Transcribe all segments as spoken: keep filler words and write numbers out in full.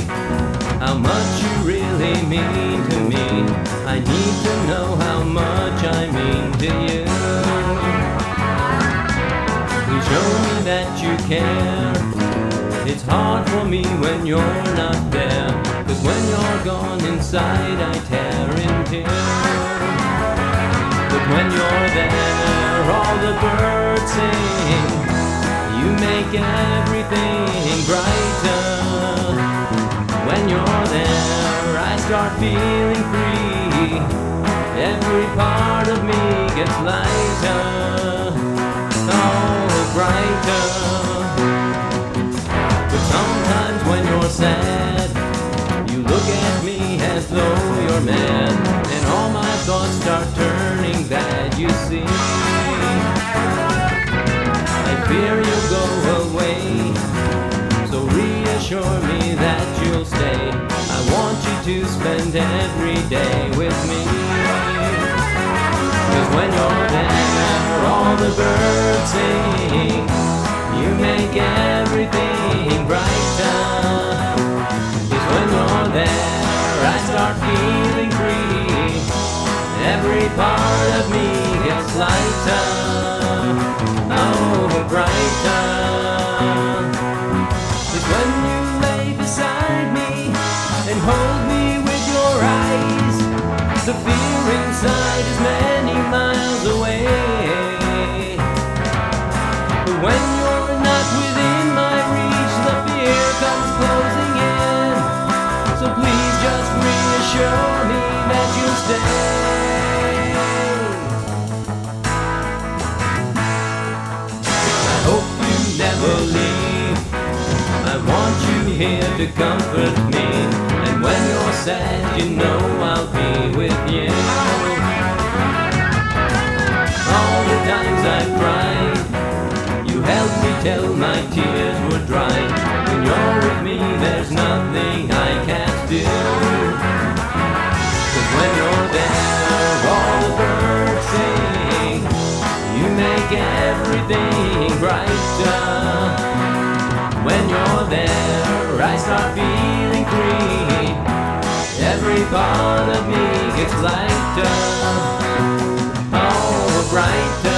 how much you really mean to me. I need to know how much I mean to you. Please show me that you care. It's hard for me when you're not there, 'cause when you're gone inside I tear in tears. But when you're there all the birds sing, you make everything brighter. When you're there I start feeling free. Every part of me gets lighter, oh brighter. But sometimes when you're sad, you look at me as though you're mad, and all my thoughts start turning bad, you see. I fear you'll go away, so reassure me that you'll stay. I want you to spend every day with me. 'Cause when you're there all the birds sing, you make everything brighter. 'Cause when you're there I start feeling free. Every part of me gets lighter, oh brighter. It's when you lay beside me and hold me with your eyes. The fear inside is many miles away. But when you're not within my reach, the fear comes closing in. So please just reassure me that you'll stay. I hope you never leave. I want you here to comfort me. And when you're sad, you know I'll be with you. All the times I've cried, you helped me till my tears were dry. When you're with me, there's nothing I can't do. 'Cause when you're there, all the birds sing, you make everything brighter. When you're there, I start feeling free. Every part of me gets lighter, oh brighter.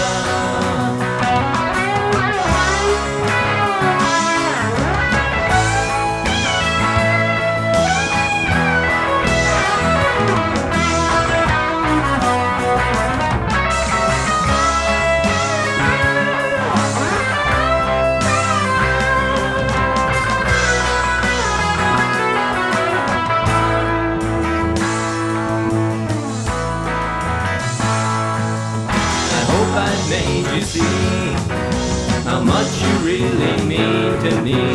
I've made you see how much you really mean to me.